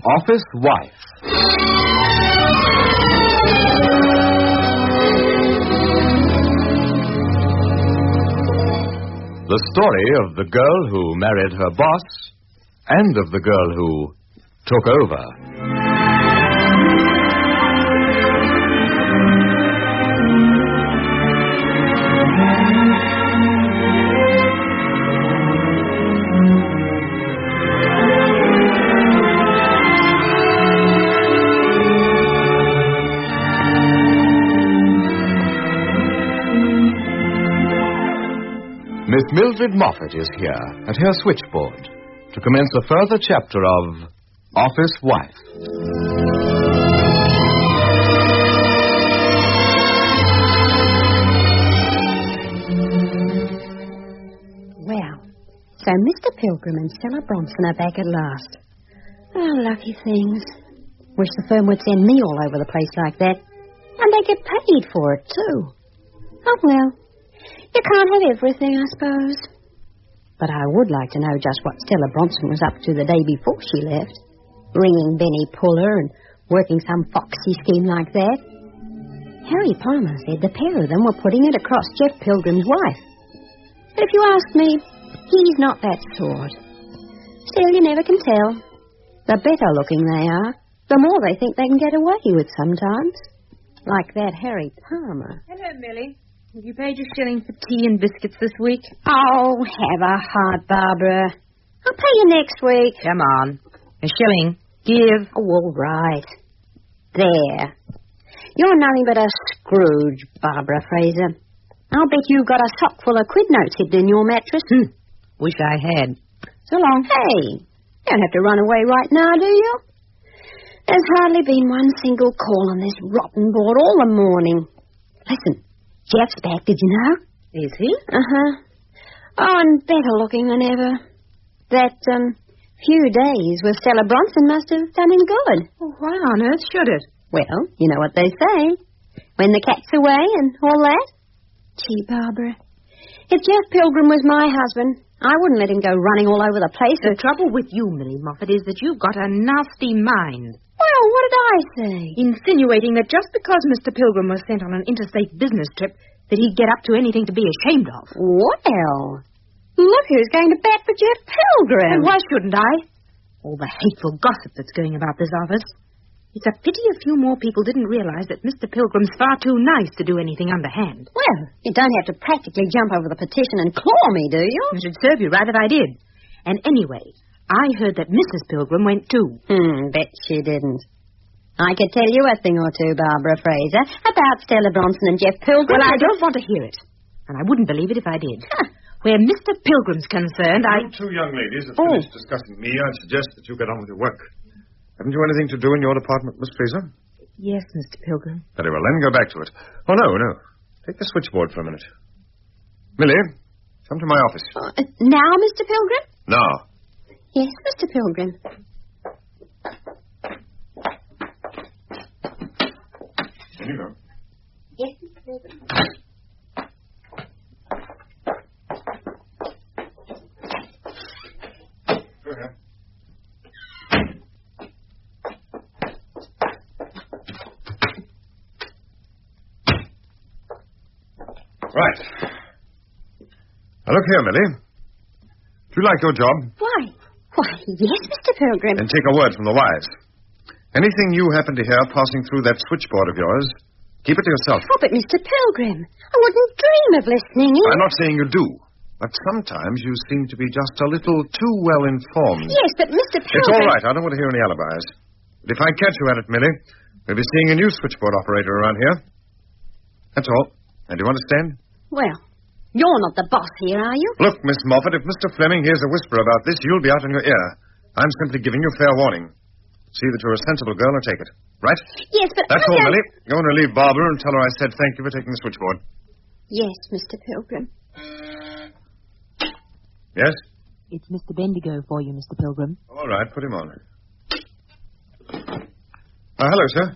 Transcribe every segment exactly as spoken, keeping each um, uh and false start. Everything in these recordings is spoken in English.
Office Wife. The story of the girl who married her boss and of the girl who took over. Miss Mildred Moffat is here at her switchboard to commence a further chapter of Office Wife. Well, so Mister Pilgrim and Stella Bronson are back at last. Oh, lucky things. Wish the firm would send me all over the place like that. And they get paid for it, too. Oh, well. You can't have everything, I suppose. But I would like to know just what Stella Bronson was up to the day before she left. Ringing Benny Puller and working some foxy scheme like that. Harry Palmer said the pair of them were putting it across Jeff Pilgrim's wife. But if you ask me, he's not that sort. Still, you never can tell. The better looking they are, the more they think they can get away with sometimes. Like that Harry Palmer. Hello, Millie. Have you paid your shilling for tea and biscuits this week? Oh, have a heart, Barbara. I'll pay you next week. Come on. A shilling. Give. Oh, all right. There. You're nothing but a Scrooge, Barbara Fraser. I'll bet you've got a sock full of quid notes hidden in your mattress. Hmm. Wish I had. So long. Hey, you don't have to run away right now, do you? There's hardly been one single call on this rotten board all the morning. Listen. Jeff's back, did you know? Is he? Uh-huh. Oh, and better looking than ever. That, um, few days with Stella Bronson must have done him good. Well, why on earth should it? Well, you know what they say. When the cat's away and all that. Gee, Barbara, if Jeff Pilgrim was my husband, I wouldn't let him go running all over the place. The trouble with you, Millie Moffat, is that you've got a nasty mind. Well, what did I say? Insinuating that just because Mister Pilgrim was sent on an interstate business trip, that he'd get up to anything to be ashamed of. Well, look who's going to bat for Jeff Pilgrim. And why shouldn't I? All the hateful gossip that's going about this office. It's a pity a few more people didn't realize that Mister Pilgrim's far too nice to do anything underhand. Well, you don't have to practically jump over the petition and claw me, do you? It should serve you right if I did. And anyway, I heard that Missus Pilgrim went too. Hmm, bet she didn't. I could tell you a thing or two, Barbara Fraser, about Stella Bronson and Jeff Pilgrim. Well, I don't want to hear it. And I wouldn't believe it if I did. Huh. Where Mister Pilgrim's concerned, I... You two young ladies have oh. finished discussing me. I'd suggest that you get on with your work. Haven't you anything to do in your department, Miss Fraser? Yes, Mister Pilgrim. Very well, then go back to it. Oh, no, no. Take the switchboard for a minute. Millie, come to my office. Uh, now, Mister Pilgrim? Now. Yes, Mister Pilgrim. Here you go. Yes, Mister Pilgrim. Go ahead. Right. Now, look here, Millie. Do you like your job? Why? Why, yes, Mister Pilgrim. Then take a word from the wives. Anything you happen to hear passing through that switchboard of yours, keep it to yourself. Oh, but Mister Pilgrim, I wouldn't dream of listening in. I'm not saying you do, but sometimes you seem to be just a little too well informed. Yes, but Mister Pilgrim... It's all right. I don't want to hear any alibis. But if I catch you at it, Millie, we'll be seeing a new switchboard operator around here. That's all. And do you understand? Well, you're not the boss here, are you? Look, Miss Moffat, if Mister Fleming hears a whisper about this, you'll be out in your ear. I'm simply giving you fair warning. See that you're a sensible girl and take it. Right? Yes, but... That's I all, don't... Millie. Go and relieve Barbara and tell her I said thank you for taking the switchboard. Yes, Mister Pilgrim. Yes? It's Mister Bendigo for you, Mister Pilgrim. All right, put him on. Uh, hello, sir.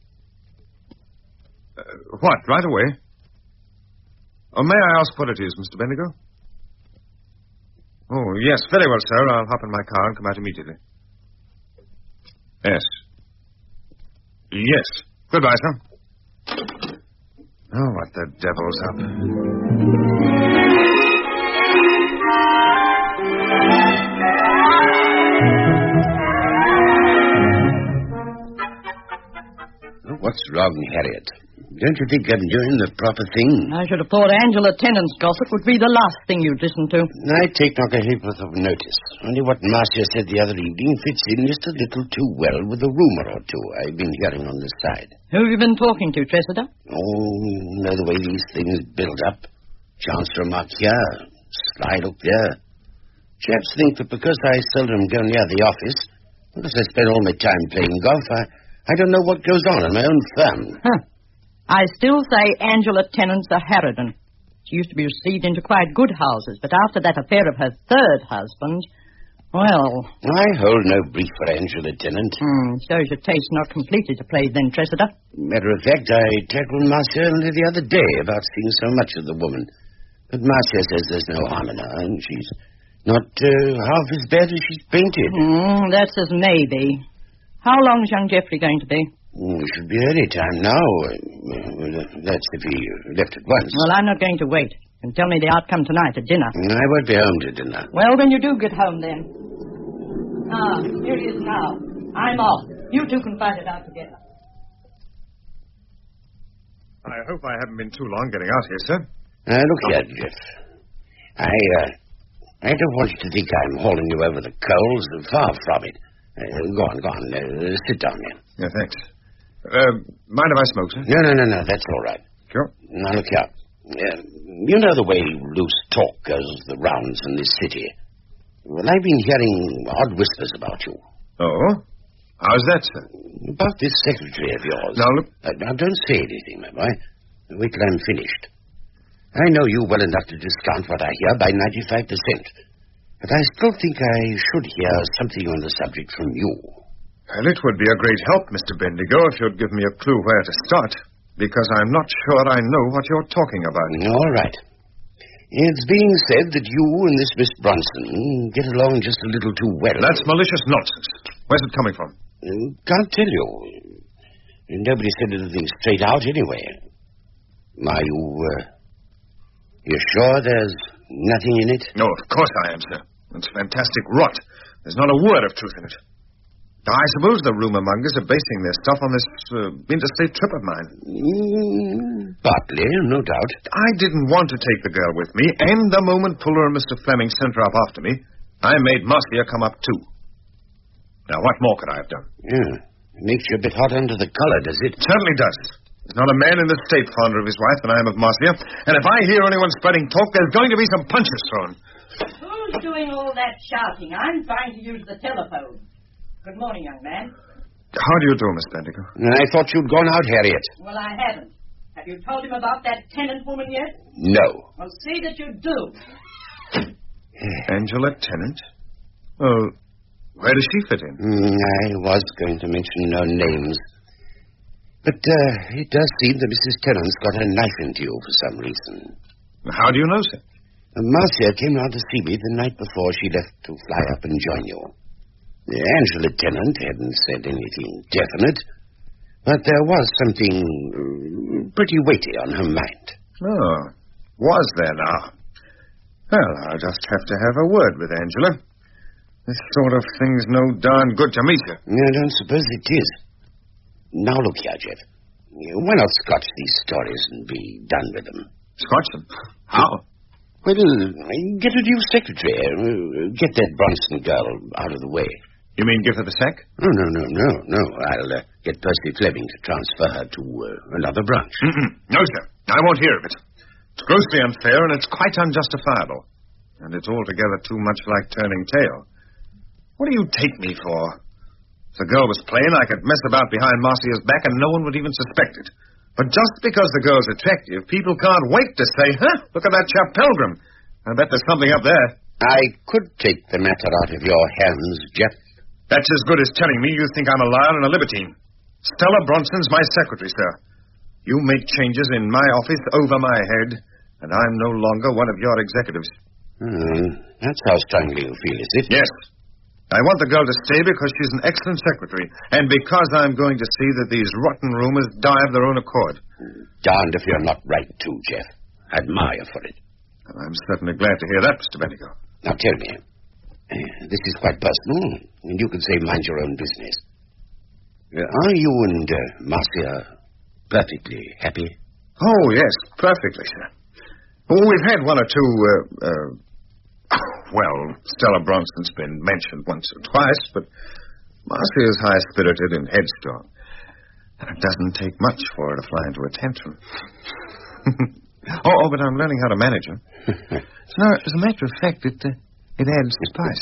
Uh, what, right away? Oh, may I ask what it is, Mister Bendigo? Oh, yes, very well, sir. I'll hop in my car and come out immediately. Yes. Yes. Goodbye, sir. Oh, what the devil's up? What's wrong, Harriet? Don't you think I'm doing the proper thing? I should have thought Angela Tennant's gossip would be the last thing you'd listen to. I take not a ha'porth of notice. Only what Marcia said the other evening fits in just a little too well with a rumour or two I've been hearing on this side. Who have you been talking to, Tressida? Oh, you know the way these things build up. Chance remark here, sly look there. Chaps think that because I seldom go near the office, because I spend all my time playing golf, I, I don't know what goes on in my own firm. Huh. I still say Angela Tennant's a harridan. She used to be received into quite good houses, but after that affair of her third husband, well... I hold no brief for Angela Tennant. Hmm, shows your taste not completely to play then, Tressida. Matter of fact, I tackled Marcia only the other day about seeing so much of the woman. But Marcia says there's no harm in her, and she's not uh, half as bad as she's painted. Hmm, that's as maybe. How long's young Geoffrey going to be? Oh, it should be any time now. Uh, that's if he left at once. Well, I'm not going to wait. You can tell me the outcome tonight at dinner. I won't be home to dinner. Well, when you do get home, then. Ah, here it is now. I'm off. You two can fight it out together. I hope I haven't been too long getting out here, sir. Uh, look here, Jeff. I, uh, I don't want you to think I'm hauling you over the coals. Far from it. Uh, go on, go on. Uh, sit down here. Yeah, thanks. Uh, mind if I smoke, sir? No, no, no, no. That's all right. Sure. Now, look here. Uh, you know the way loose talk goes the rounds in this city. Well, I've been hearing odd whispers about you. Oh? How's that, sir? About this secretary of yours. Now, look... Uh, now, don't say anything, my boy. Wait till I'm finished. I know you well enough to discount what I hear by ninety-five percent. But I still think I should hear something on the subject from you. Well, it would be a great help, Mister Bendigo, if you'd give me a clue where to start, because I'm not sure I know what you're talking about. All right. It's being said that you and this Miss Bronson get along just a little too well. That's malicious nonsense. Where's it coming from? Uh, can't tell you. Nobody said anything straight out anyway. Are you, uh, you sure there's nothing in it? No, of course I am, sir. It's fantastic rot. There's not a word of truth in it. I suppose the rumor mongers are basing their stuff on this uh, interstate trip of mine. Mm, partly, no doubt. I didn't want to take the girl with me, and the moment Fuller and Mister Fleming sent her up after me, I made Marcia come up too. Now, what more could I have done? Yeah, it makes you a bit hot under the collar, does it? It certainly does. There's not a man in the state fonder of his wife than I am of Marcia, and if I hear anyone spreading talk, there's going to be some punches thrown. Who's doing all that shouting? I'm trying to use the telephone. Good morning, young man. How do you do, Miss Bendigo? I thought you'd gone out, Harriet. Well, I haven't. Have you told him about that tenant woman yet? No. Well, see that you do. Angela Tennant? Well, where does she fit in? Mm, I was going to mention no names. But uh, it does seem that Missus Tennant's got a knife into you for some reason. How do you know, sir? Marcia came round to see me the night before she left to fly up and join you. Angela Tennant hadn't said anything definite, but there was something pretty weighty on her mind. Oh, was there now? Well, I'll just have to have a word with Angela. This sort of thing's no darn good to me, sir. I don't suppose it is. Now look here, Jeff. Why not scotch these stories and be done with them? Scotch them? How? Well, get a new secretary. Get that Bronson girl out of the way. You mean give her the sack? No, no, no, no, no. I'll uh, get Percy Fleming to transfer her to uh, another branch. Mm-mm. No, sir. I won't hear of it. It's grossly unfair, and it's quite unjustifiable. And it's altogether too much like turning tail. What do you take me for? If the girl was plain, I could mess about behind Marcia's back, and no one would even suspect it. But just because the girl's attractive, people can't wait to say, huh, look at that chap Pilgrim. I bet there's something up there. I could take the matter out of your hands, Jeff. That's as good as telling me you think I'm a liar and a libertine. Stella Bronson's my secretary, sir. You make changes in my office over my head, and I'm no longer one of your executives. Hmm, that's how strongly you feel, is it? Yes. I want the girl to stay because she's an excellent secretary, and because I'm going to see that these rotten rumors die of their own accord. Darned if you're not right, too, Jeff. Admire for it. Well, I'm certainly glad to hear that, Mister Bendigo. Now, tell me. Uh, this is quite personal, and you can say mind your own business. Uh, are you and uh, Marcia perfectly happy? Oh, yes, perfectly, sir. Well, we've had one or two, uh, uh, well, Stella Bronson's been mentioned once or twice, but Marcia is high-spirited and headstrong. And it doesn't take much for her to fly into a tantrum. oh, oh, but I'm learning how to manage her. So now, as a matter of fact, it, uh, it adds spice.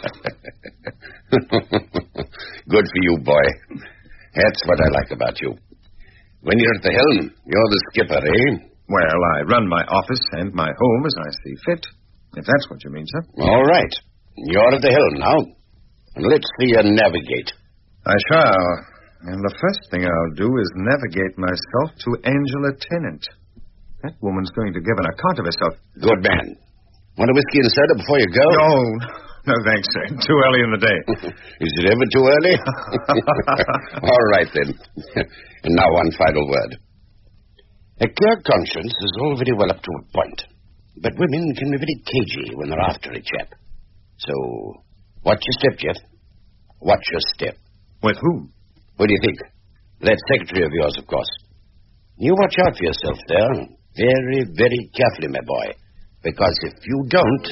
Good for you, boy. That's what I like about you. When you're at the helm, you're the skipper, eh? Well, I run my office and my home as I see fit, if that's what you mean, sir. All right. You're at the helm now. Let's see you navigate. I shall. And the first thing I'll do is navigate myself to Angela Tennant. That woman's going to give an account of herself. Good man. Want a whiskey and soda before you go? No, no thanks, sir. Too early in the day. Is it ever too early? All right, then. And now one final word. A clear conscience is all very well up to a point, but women can be very cagey when they're after a chap. So, watch your step, Jeff. Watch your step. With whom? What do you think? That secretary of yours, of course. You watch out for yourself there. Very, very carefully, my boy. Because if you don't...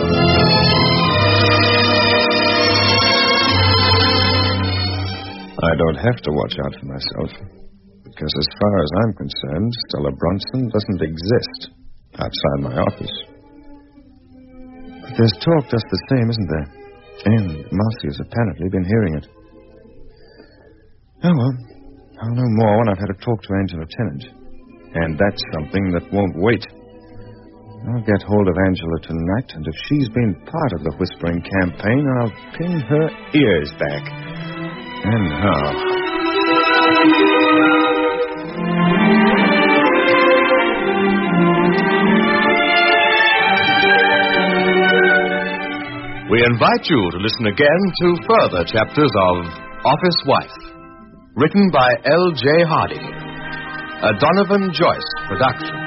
I don't have to watch out for myself. Because as far as I'm concerned, Stella Bronson doesn't exist outside my office. But there's talk just the same, isn't there? And Marcia's apparently been hearing it. Oh, well, I'll know more when I've had a talk to Angela Tennant. And that's something that won't wait. I'll get hold of Angela tonight, and if she's been part of the whispering campaign, I'll pin her ears back. And how? We invite you to listen again to further chapters of Office Wife, written by L J Harding, a Donovan Joyce production.